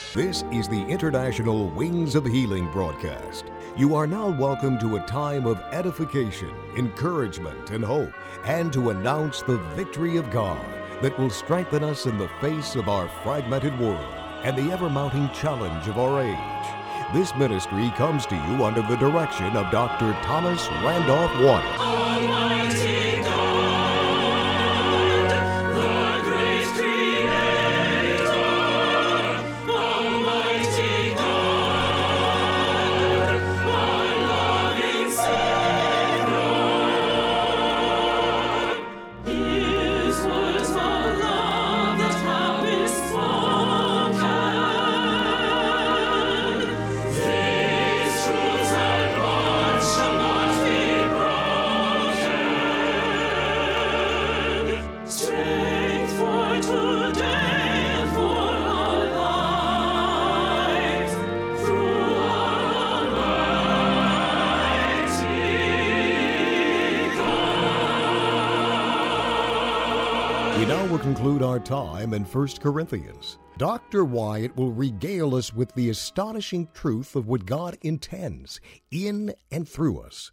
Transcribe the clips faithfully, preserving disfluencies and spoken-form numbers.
This is the International Wings of Healing broadcast. You are now welcome to a time of edification, encouragement, and hope, and to announce the victory of God that will strengthen us in the face of our fragmented world and the ever-mounting challenge of our age. This ministry comes to you under the direction of Doctor Thomas Randolph Waters. Almighty God, the great Creator, Almighty God, our loving Savior, His words of love that have been spoken, these truths and bonds shall not be broken. Strength for today and for our lives, through our Almighty God. We now will conclude our time in First Corinthians. Doctor Wyatt will regale us with the astonishing truth of what God intends in and through us.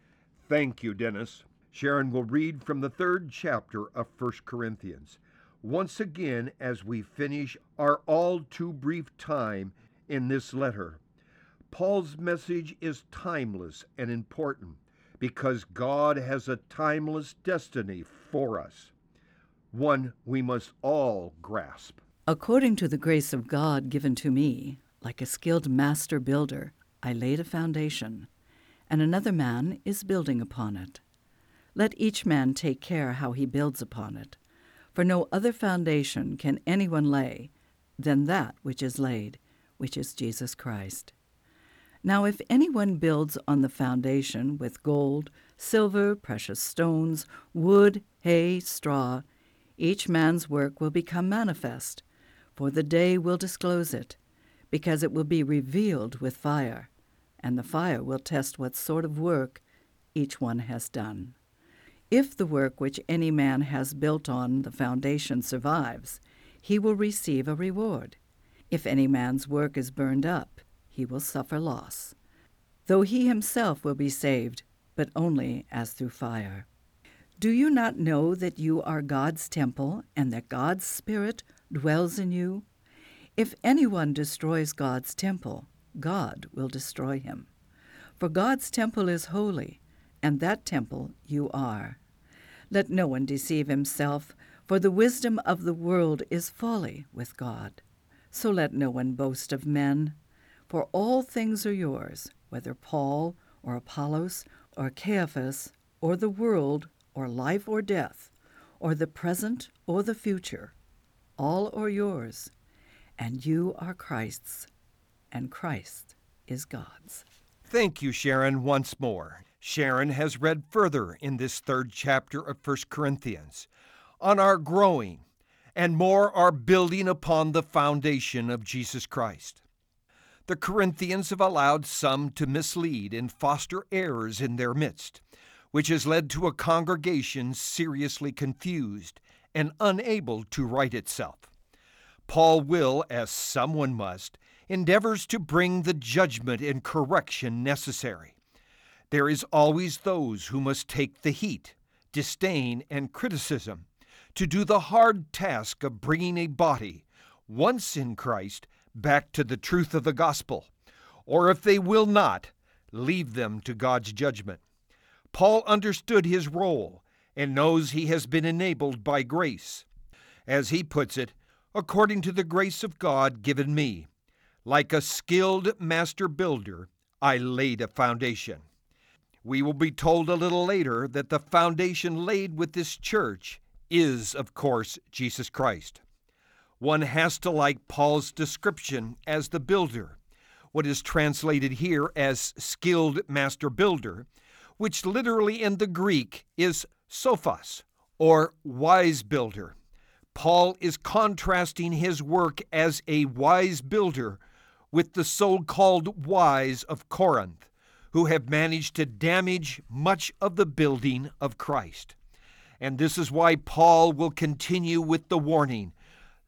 Thank you, Dennis. Sharon will read from the third chapter of First Corinthians. Once again, as we finish our all too brief time in this letter, Paul's message is timeless and important because God has a timeless destiny for us, one we must all grasp. According to the grace of God given to me, like a skilled master builder, I laid a foundation, and another man is building upon it. Let each man take care how he builds upon it, for no other foundation can anyone lay than that which is laid, which is Jesus Christ. Now if anyone builds on the foundation with gold, silver, precious stones, wood, hay, straw, each man's work will become manifest, for the day will disclose it, because it will be revealed with fire, and the fire will test what sort of work each one has done. If the work which any man has built on the foundation survives, he will receive a reward. If any man's work is burned up, he will suffer loss, though he himself will be saved, but only as through fire. Do you not know that you are God's temple, and that God's Spirit dwells in you? If anyone destroys God's temple, God will destroy him. For God's temple is holy, and that temple you are. Let no one deceive himself, for the wisdom of the world is folly with God. So let no one boast of men, for all things are yours, whether Paul or Apollos or Cephas or the world or life or death, or the present or the future. All are yours, and you are Christ's, and Christ is God's. Thank you, Sharon, once more. Sharon has read further in this third chapter of First Corinthians on our growing and more our building upon the foundation of Jesus Christ. The Corinthians have allowed some to mislead and foster errors in their midst, which has led to a congregation seriously confused and unable to right itself. Paul will, as someone must, endeavors to bring the judgment and correction necessary. There is always those who must take the heat, disdain, and criticism to do the hard task of bringing a body, once in Christ, back to the truth of the gospel, or if they will not, leave them to God's judgment. Paul understood his role and knows he has been enabled by grace. As he puts it, according to the grace of God given me, like a skilled master builder, I laid a foundation. We will be told a little later that the foundation laid with this church is, of course, Jesus Christ. One has to like Paul's description as the builder, what is translated here as skilled master builder, which literally in the Greek is sophos, or wise builder. Paul is contrasting his work as a wise builder with the so-called wise of Corinth, who have managed to damage much of the building of Christ. And this is why Paul will continue with the warning,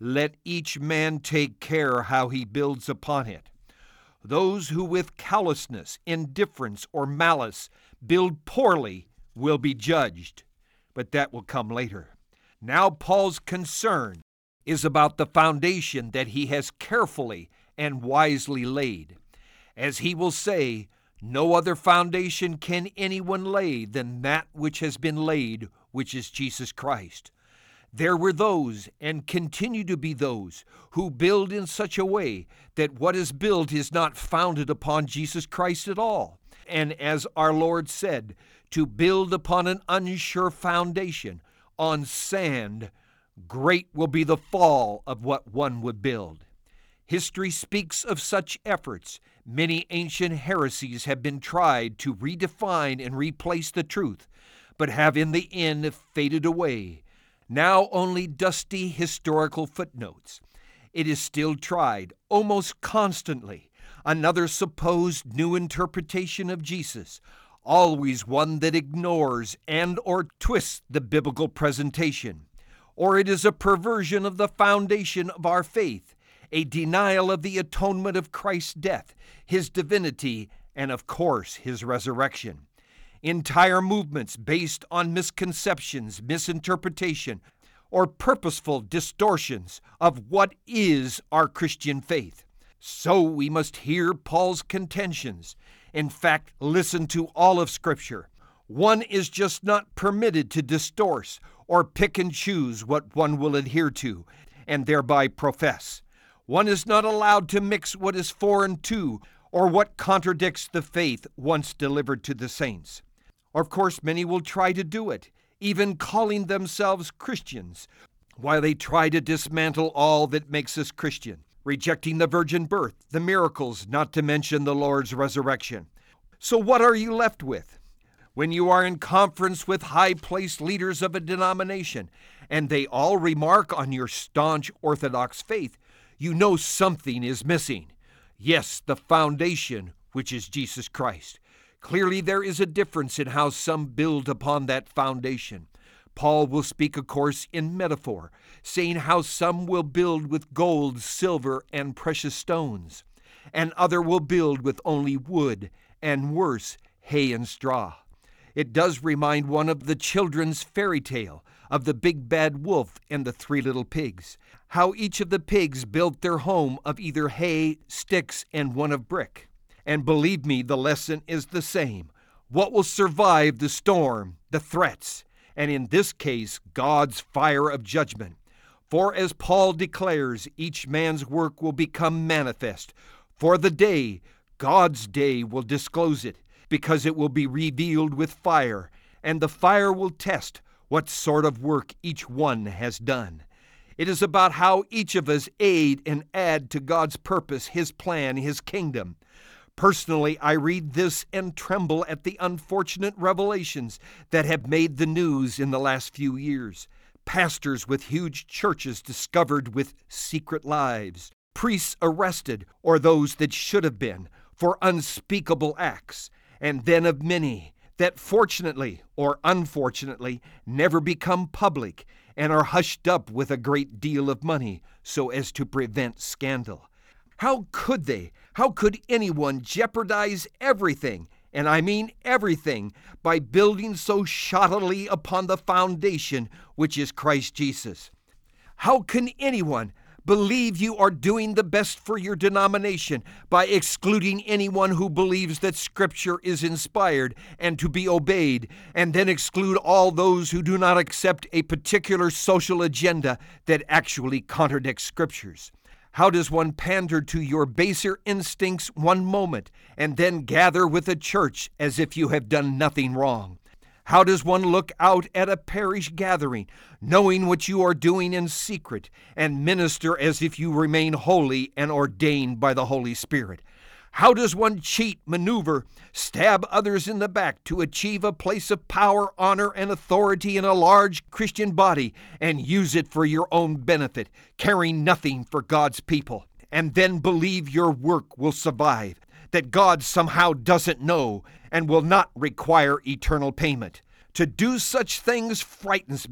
let each man take care how he builds upon it. Those who with callousness, indifference, or malice build poorly will be judged, but that will come later. Now Paul's concern is about the foundation that he has carefully and wisely laid. As he will say, no other foundation can anyone lay than that which has been laid, which is Jesus Christ. There were those, and continue to be those, who build in such a way that what is built is not founded upon Jesus Christ at all. And as our Lord said, to build upon an unsure foundation, on sand, great will be the fall of what one would build. History speaks of such efforts. Many ancient heresies have been tried to redefine and replace the truth, but have in the end faded away. Now only dusty historical footnotes. It is still tried, almost constantly, another supposed new interpretation of Jesus, always one that ignores and or twists the biblical presentation. Or it is a perversion of the foundation of our faith, a denial of the atonement of Christ's death, his divinity, and of course his resurrection. Entire movements based on misconceptions, misinterpretation, or purposeful distortions of what is our Christian faith. So we must hear Paul's contentions. In fact, listen to all of Scripture. One is just not permitted to distort or pick and choose what one will adhere to and thereby profess. One is not allowed to mix what is foreign to or what contradicts the faith once delivered to the saints. Of course, many will try to do it, even calling themselves Christians, while they try to dismantle all that makes us Christian, rejecting the virgin birth, the miracles, not to mention the Lord's resurrection. So what are you left with? When you are in conference with high-placed leaders of a denomination, and they all remark on your staunch Orthodox faith, you know something is missing. Yes, the foundation, which is Jesus Christ. Clearly there is a difference in how some build upon that foundation. Paul will speak, of course, in metaphor, saying how some will build with gold, silver, and precious stones, and other will build with only wood, and worse, hay and straw. It does remind one of the children's fairy tale of the big bad wolf and the three little pigs, how each of the pigs built their home of either hay, sticks, and one of brick. And believe me, the lesson is the same. What will survive the storm, the threats, and in this case, God's fire of judgment? For as Paul declares, each man's work will become manifest. For the day, God's day, will disclose it, because it will be revealed with fire, and the fire will test what sort of work each one has done. It is about how each of us aid and add to God's purpose, his plan, his kingdom. Personally, I read this and tremble at the unfortunate revelations that have made the news in the last few years. Pastors with huge churches discovered with secret lives, priests arrested, or those that should have been, for unspeakable acts, and then of many that fortunately or unfortunately never become public and are hushed up with a great deal of money so as to prevent scandal. How could they, how could anyone jeopardize everything, and I mean everything, by building so shoddily upon the foundation which is Christ Jesus? How can anyone believe you are doing the best for your denomination by excluding anyone who believes that Scripture is inspired and to be obeyed, and then exclude all those who do not accept a particular social agenda that actually contradicts Scriptures? How does one pander to your baser instincts one moment and then gather with a church as if you have done nothing wrong? How does one look out at a parish gathering, knowing what you are doing in secret, and minister as if you remain holy and ordained by the Holy Spirit? How does one cheat, maneuver, stab others in the back to achieve a place of power, honor, and authority in a large Christian body and use it for your own benefit, caring nothing for God's people, and then believe your work will survive, that God somehow doesn't know and will not require eternal payment? To do such things frightens me.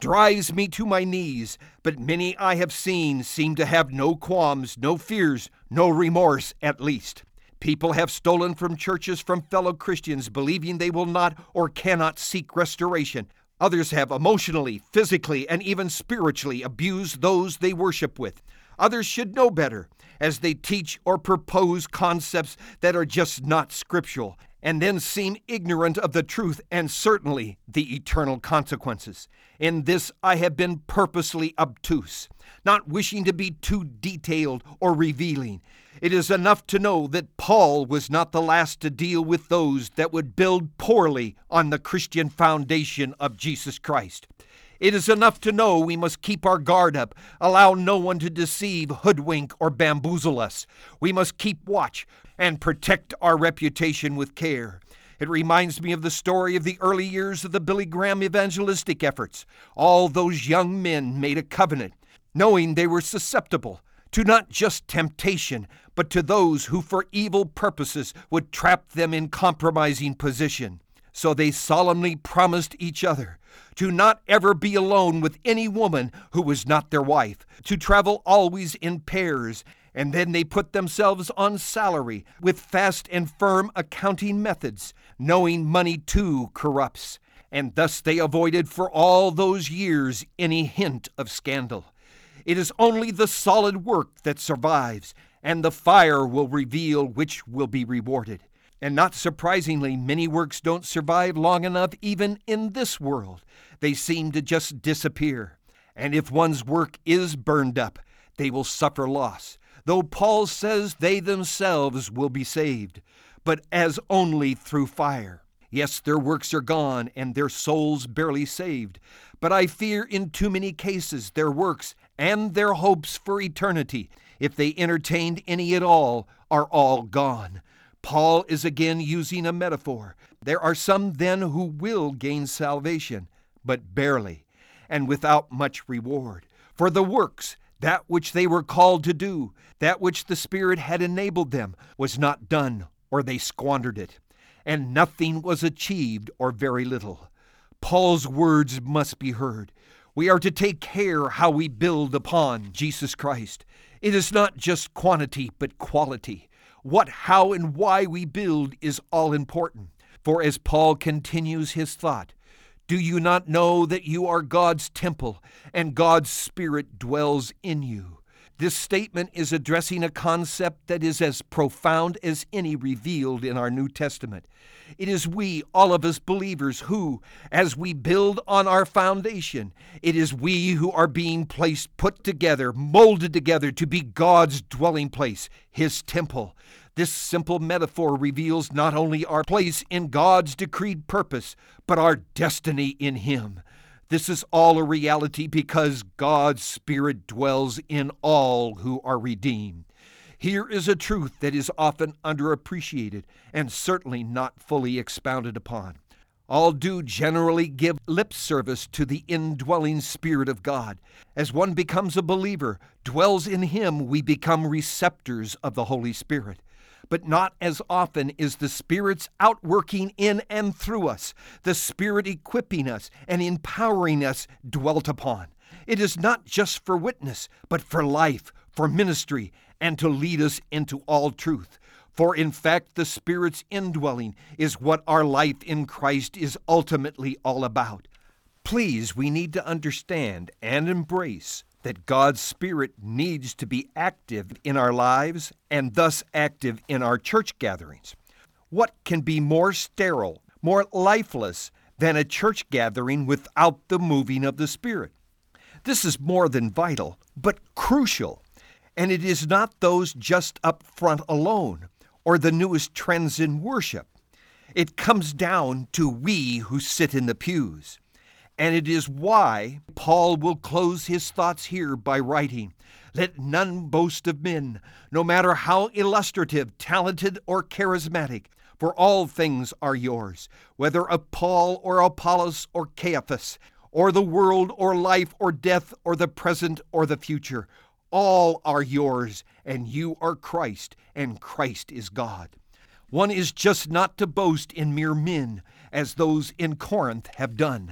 drives me to my knees, but many I have seen seem to have no qualms, no fears, no remorse at least. People have stolen from churches from fellow Christians, believing they will not or cannot seek restoration. Others have emotionally, physically, and even spiritually abused those they worship with. Others should know better, as they teach or propose concepts that are just not scriptural, and then seem ignorant of the truth and certainly the eternal consequences. In this I have been purposely obtuse, not wishing to be too detailed or revealing. It is enough to know that Paul was not the last to deal with those that would build poorly on the Christian foundation of Jesus Christ. It is enough to know we must keep our guard up, allow no one to deceive, hoodwink, or bamboozle us. We must keep watch and protect our reputation with care. It reminds me of the story of the early years of the Billy Graham evangelistic efforts. All those young men made a covenant, knowing they were susceptible to not just temptation, but to those who for evil purposes would trap them in compromising position. So they solemnly promised each other to not ever be alone with any woman who was not their wife, to travel always in pairs, and then they put themselves on salary with fast and firm accounting methods, knowing money too corrupts, and thus they avoided for all those years any hint of scandal. It is only the solid work that survives, and the fire will reveal which will be rewarded. And not surprisingly, many works don't survive long enough even in this world. They seem to just disappear. And if one's work is burned up, they will suffer loss, though Paul says they themselves will be saved, but as only through fire. Yes, their works are gone and their souls barely saved, but I fear in too many cases their works and their hopes for eternity, if they entertained any at all, are all gone. Paul is again using a metaphor. There are some then who will gain salvation, but barely, and without much reward. For the works, that which they were called to do, that which the Spirit had enabled them, was not done, or they squandered it, and nothing was achieved, or very little. Paul's words must be heard. We are to take care how we build upon Jesus Christ. It is not just quantity, but quality. What, how, and why we build is all important. For as Paul continues his thought, do you not know that you are God's temple and God's Spirit dwells in you? This statement is addressing a concept that is as profound as any revealed in our New Testament. It is we, all of us believers, who, as we build on our foundation, it is we who are being placed, put together, molded together to be God's dwelling place, His temple. This simple metaphor reveals not only our place in God's decreed purpose, but our destiny in Him. This is all a reality because God's Spirit dwells in all who are redeemed. Here is a truth that is often underappreciated and certainly not fully expounded upon. All do generally give lip service to the indwelling Spirit of God. As one becomes a believer, dwells in Him, we become receptors of the Holy Spirit. But not as often is the Spirit's outworking in and through us, the Spirit equipping us and empowering us dwelt upon. It is not just for witness, but for life, for ministry, and to lead us into all truth. For in fact, the Spirit's indwelling is what our life in Christ is ultimately all about. Please, we need to understand and embrace that God's Spirit needs to be active in our lives and thus active in our church gatherings. What can be more sterile, more lifeless than a church gathering without the moving of the Spirit? This is more than vital, but crucial. And it is not those just up front alone or the newest trends in worship. It comes down to we who sit in the pews. And it is why Paul will close his thoughts here by writing, "Let none boast of men, no matter how illustrative, talented, or charismatic, for all things are yours, whether of Paul or Apollos or Cephas, or the world or life or death or the present or the future. All are yours, and you are Christ, and Christ is God." One is just not to boast in mere men, as those in Corinth have done.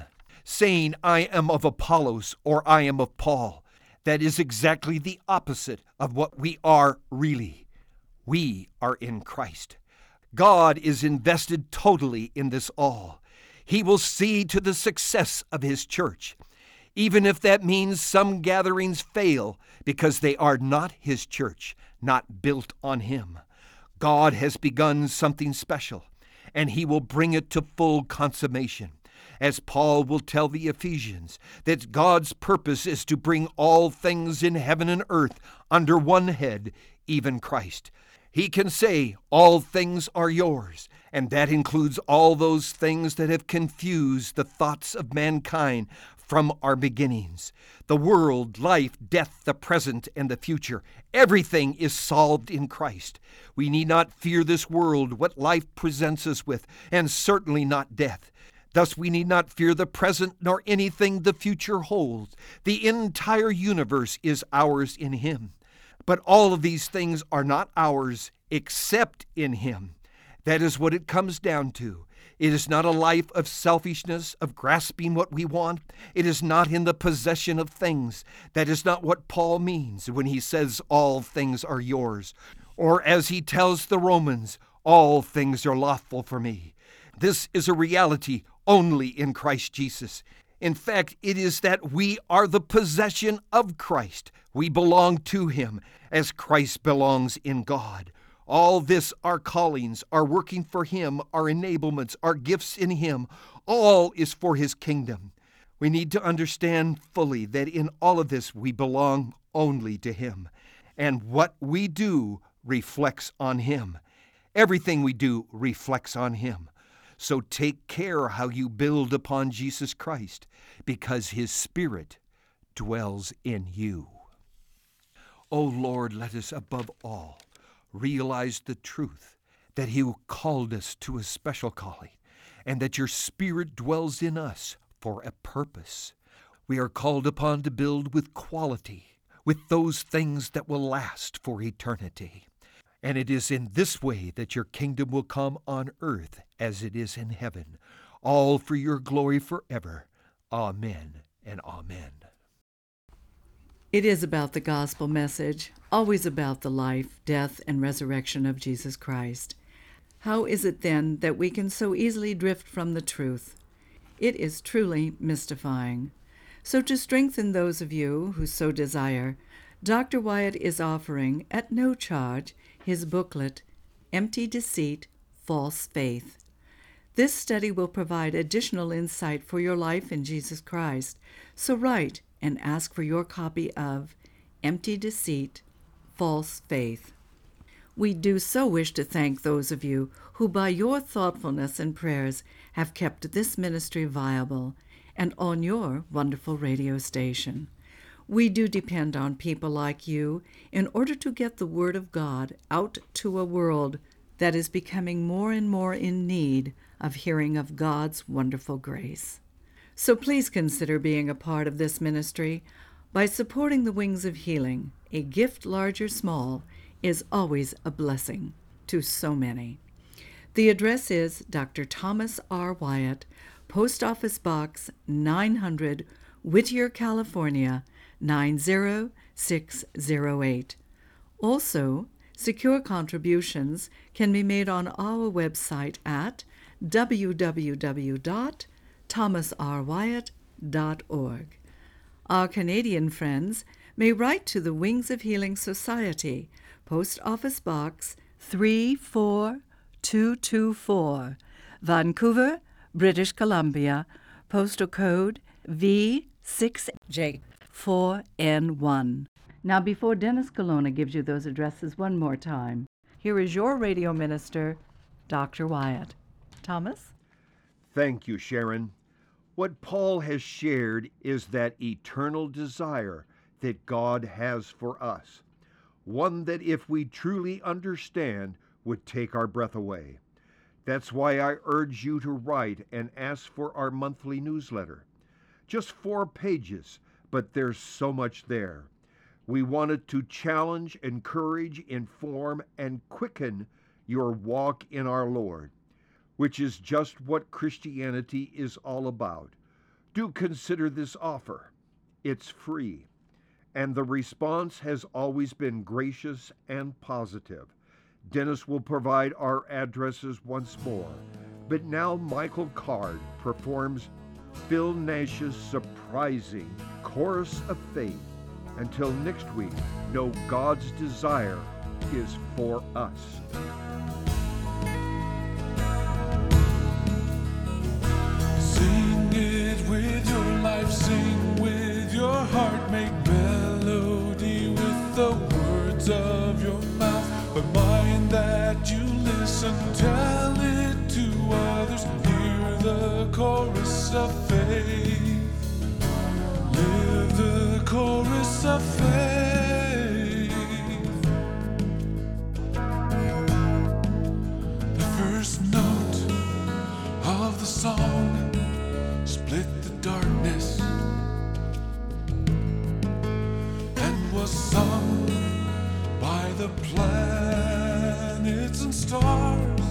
saying, I am of Apollos, or I am of Paul. That is exactly the opposite of what we are really. We are in Christ. God is invested totally in this all. He will see to the success of his church, even if that means some gatherings fail because they are not his church, not built on him. God has begun something special, and he will bring it to full consummation. As Paul will tell the Ephesians, that God's purpose is to bring all things in heaven and earth under one head, even Christ. He can say, all things are yours, and that includes all those things that have confused the thoughts of mankind from our beginnings. The world, life, death, the present, and the future. Everything is solved in Christ. We need not fear this world, what life presents us with, and certainly not death. Thus we need not fear the present nor anything the future holds. The entire universe is ours in him. But all of these things are not ours except in him. That is what it comes down to. It is not a life of selfishness, of grasping what we want. It is not in the possession of things. That is not what Paul means when he says all things are yours. Or as he tells the Romans, all things are lawful for me. This is a reality only in Christ Jesus. In fact, it is that we are the possession of Christ. We belong to him as Christ belongs in God. All this, our callings, our working for him, our enablements, our gifts in him, all is for his kingdom. We need to understand fully that in all of this we belong only to him. And what we do reflects on him. Everything we do reflects on him. So take care how you build upon Jesus Christ, because his Spirit dwells in you. O Lord, let us above all realize the truth that he called us to a special calling, and that your Spirit dwells in us for a purpose. We are called upon to build with quality, with those things that will last for eternity. And it is in this way that your kingdom will come on earth as it is in heaven, all for your glory forever. Amen and amen. It is about the gospel message, always about the life, death, and resurrection of Jesus Christ. How is it then that we can so easily drift from the truth? It is truly mystifying. So to strengthen those of you who so desire, Doctor Wyatt is offering, at no charge, his booklet, Empty Deceit, False Faith. This study will provide additional insight for your life in Jesus Christ. So write and ask for your copy of Empty Deceit, False Faith. We do so wish to thank those of you who by your thoughtfulness and prayers have kept this ministry viable and on your wonderful radio station. We do depend on people like you in order to get the Word of God out to a world that is becoming more and more in need of hearing of God's wonderful grace. So please consider being a part of this ministry by supporting the Wings of Healing. A gift, large or small, is always a blessing to so many. The address is Doctor Thomas R. Wyatt, Post Office Box nine hundred, Whittier, California, nine zero six zero eight. Also, secure contributions can be made on our website at w w w dot thomas r wyatt dot org. Our Canadian friends may write to the Wings of Healing Society, Post Office Box three four two two four, Vancouver, British Columbia, postal code V six J four N one. Now, before Dennis Colonna gives you those addresses one more time, here is your radio minister, Doctor Wyatt. Thomas? Thank you, Sharon. What Paul has shared is that eternal desire that God has for us, one that if we truly understand would take our breath away. That's why I urge you to write and ask for our monthly newsletter. Just four pages, but there's so much there. We wanted to challenge, encourage, inform, and quicken your walk in our Lord, which is just what Christianity is all about. Do consider this offer. It's free. And the response has always been gracious and positive. Dennis will provide our addresses once more. But now Michael Card performs Phil Nash's surprising Chorus of Faith. Until next week, know God's desire is for us. Sing it with your life, sing with your heart, make melody with the words of your mouth. But mind that you listen, tell it to others, hear the chorus of faith. Live the chorus of faith. The first note of the song split the darkness and was sung by the planets and stars,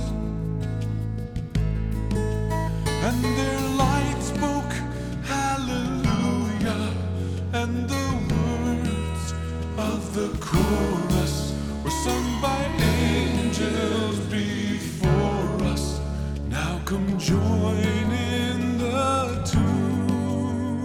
and their light spoke hallelujah, and the words of the chorus were sung by angels before us. Now come join in the tune.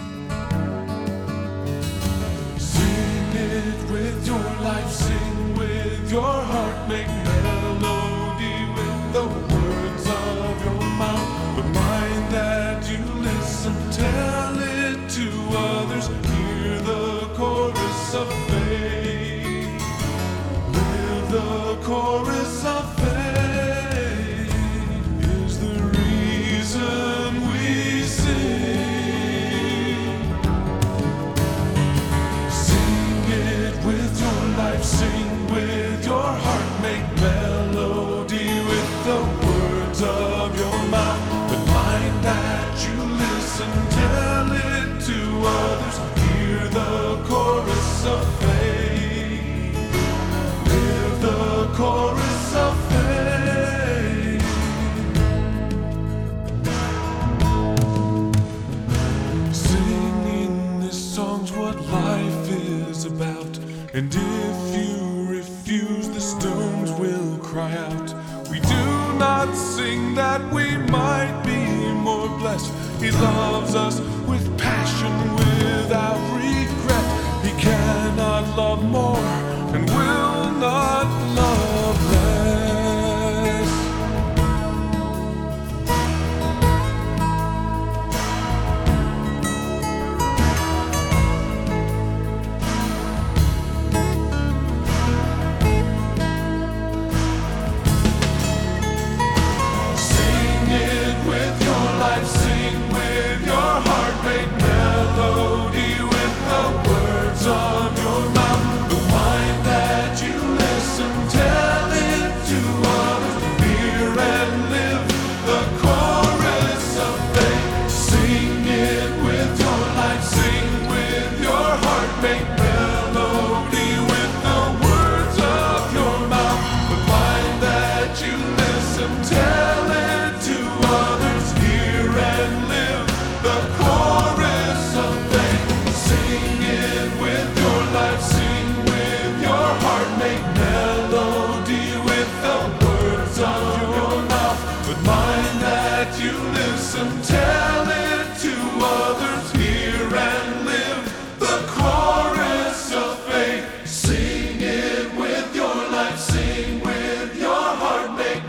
Sing it with your life, sing with your heart, make melody with the words of your mouth. But mind that you listen, tell it to others, hear the chorus of faith. Live the chorus of faith. Is the reason we sing. Sing it with your life, sing with your heart, make melody with the words of your mouth. But mind that you listen, tell it to others, hear the chorus of faith. Live the chorus of faith. Singing this song's what life is about, and if you refuse, the stones will cry out. We do not sing that we might be more blessed. He loves us with passion, without regret. He cannot love more and will not love less. Sing it with your life, sing with your heart, make melody with the words of your mouth. But mind that you listen, tell it to others, hear and live the chorus of faith. Sing it with your life, sing with your heart, make melody with the words of your mouth. But mind that you listen, tell it to others, hear and live the chorus of faith. Sing it with your life, sing with your heart, make melody with the words of your mouth. But mind that you listen, tell it to others, hear and live the chorus of faith. Sing it with your life, sing with your heart, make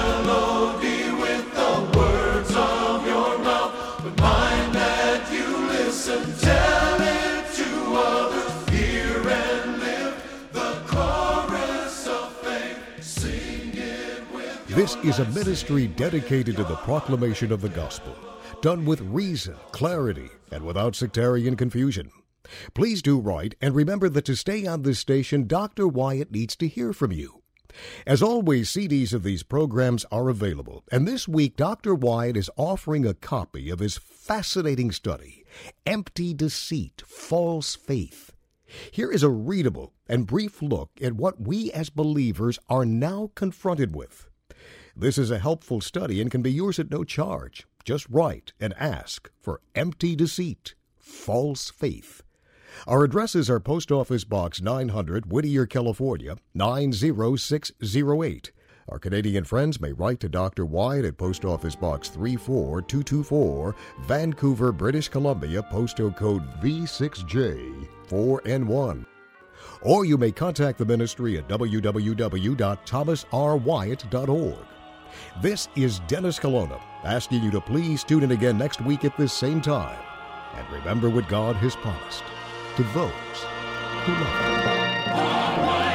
melody with the words of your mouth. But mind that you listen, tell it to others, hear and live the chorus of faith. Sing it with your This is a life, ministry dedicated to the proclamation of the gospel, done with reason, clarity, and without sectarian confusion. Please do write, and remember that to stay on this station, Doctor Wyatt needs to hear from you. As always, C Ds of these programs are available, and this week Doctor Wyatt is offering a copy of his fascinating study, Empty Deceit, False Faith. Here is a readable and brief look at what we as believers are now confronted with. This is a helpful study and can be yours at no charge. Just write and ask for Empty Deceit, False Faith. Our addresses are Post Office Box nine hundred, Whittier, California, nine zero six zero eight. Our Canadian friends may write to Doctor Wyatt at Post Office Box three four two two four, Vancouver, British Columbia, postal code V six J four N one. Or you may contact the ministry at w w w dot thomas r wyatt dot org. This is Dennis Colonna, asking you to please tune in again next week at this same time. And remember what God has promised to those who love Him.